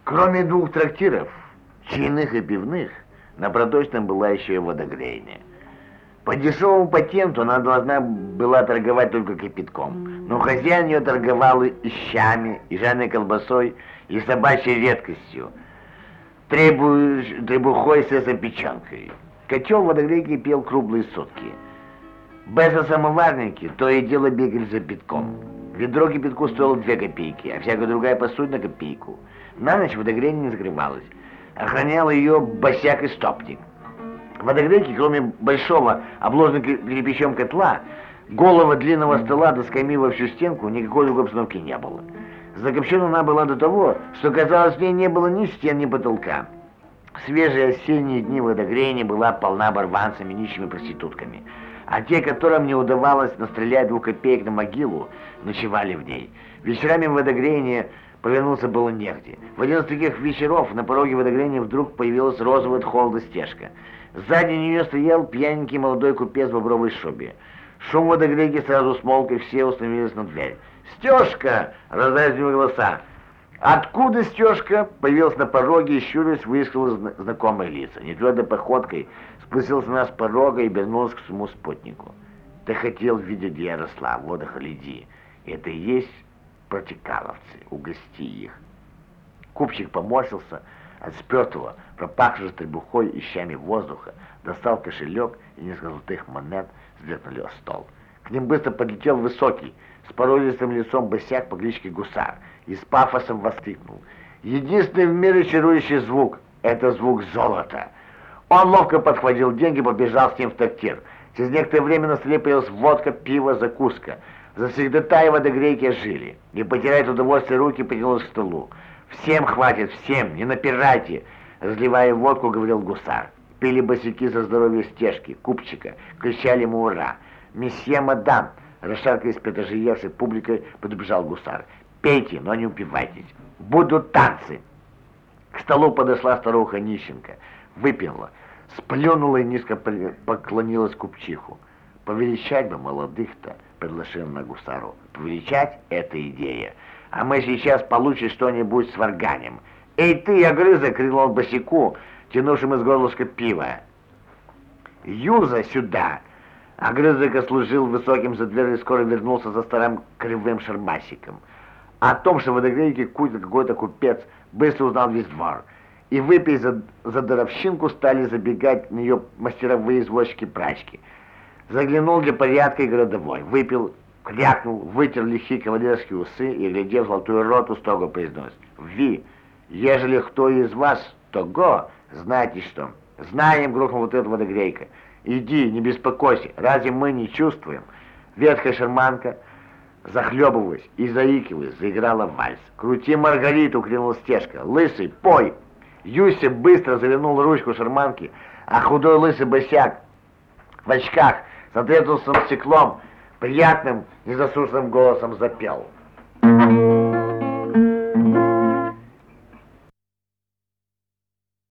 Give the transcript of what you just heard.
Кроме двух трактиров, чайных и пивных, на Проточном была еще и водогрейня. По дешевому патенту она должна была торговать только кипятком, но хозяин ее торговал и щами, и жареной колбасой, и собачьей редкостью, требухой с эсопеченкой. Котел водогрейки пел круглые сутки. Беса-самоварники то и дело бегали за битком. Ведро кипятку стоило 2 копейки, а всякая другая посудина копейку. На ночь водогрейня не закрывалась. Охранял ее босяк-истопник. В водогрейке, кроме большого, обложенного кирпичом котла, голого длинного стола до скамьи во всю стенку, никакой другой обстановки не было. Закопчена она была до того, что, казалось, в ней не было ни стен, ни потолка. В свежие осенние дни водогрейня была полна оборванцами, нищими проститутками. А те, которым не удавалось настрелять 2 копеек на могилу, ночевали в ней. Вечерами в водогрейне повернуться было негде. В один из таких вечеров на пороге водогрейни вдруг появилась розовая от холода Стежка. Сзади нее стоял пьяненький молодой купец в бобровой шубе. Шум водогрейки сразу смолк, и все установились на дверь. «Стежка!» — раздались голоса. Откуда Стежка появился на пороге и, щурясь, выискал знакомые лица. Нетвердой походкой спустился на нас с порога и вернулся к своему спутнику. «Ты хотел видеть Ярослав, вот и гляди. Это и есть протекаловцы, угости их». Купчик поморщился от спертого, пропахшего требухой и щами воздуха, достал кошелек и несколько золотых монет сдвинули о стол. К ним быстро подлетел высокий, с породистым лицом босяк по кличке Гусар и с пафосом воскликнул: «Единственный в мире чарующий звук — это звук золота!» Он ловко подхватил деньги и побежал с ним в трактир. Через некоторое время на столе появилась водка, пиво, закуска. Завсегдатаи водогрейки жили, и, потирая от удовольствия руки, потянулась к столу. «Всем хватит, всем, не напирайте!» Разливая водку, говорил Гусар. Пили босяки за здоровье Стежки, Купчика, кричали ему «Ура!» «Месье, мадам!» Расшаркаясь перед ожиевшей публикой, подбежал Гусар. «Пейте, но не упивайтесь. Будут танцы!» К столу подошла старуха Нищенко, выпила, сплюнула и низко поклонилась купчиху. «Повеличать бы молодых-то!» — предложил на Гусару. «Повеличать — это идея. А мы сейчас получим что-нибудь с варганем. Эй ты, огрызок!» — крикнул он босяку, тянувшим из горлышка пива. «Юза, сюда!» Огрызок служил высоким за дверью и скоро вернулся за старым кривым шармасиком. О том, что в водогрейке кутит какой-то купец, быстро узнал весь двор. И, выпив за даровщинку, стали забегать на нее мастеровые извозчики-прачки. Заглянул для порядка и городовой, выпил, крякнул, вытер лихие кавалерские усы и, глядев в золотую роту, строго произносит: «Ви, ежели кто из вас, то го, знаете что?» «Знаем», — грохнул вот эта водогрейка. «Иди, не беспокойся, разве мы не чувствуем?» Ветхая шарманка, захлебываясь и заикиваясь, заиграла вальс. «Крути Маргариту!» — крикнул Стежка. «Лысый, пой!» Юся быстро завернул ручку шарманки, а худой лысый босяк в очках с ответственным стеклом приятным незаслушанным голосом запел.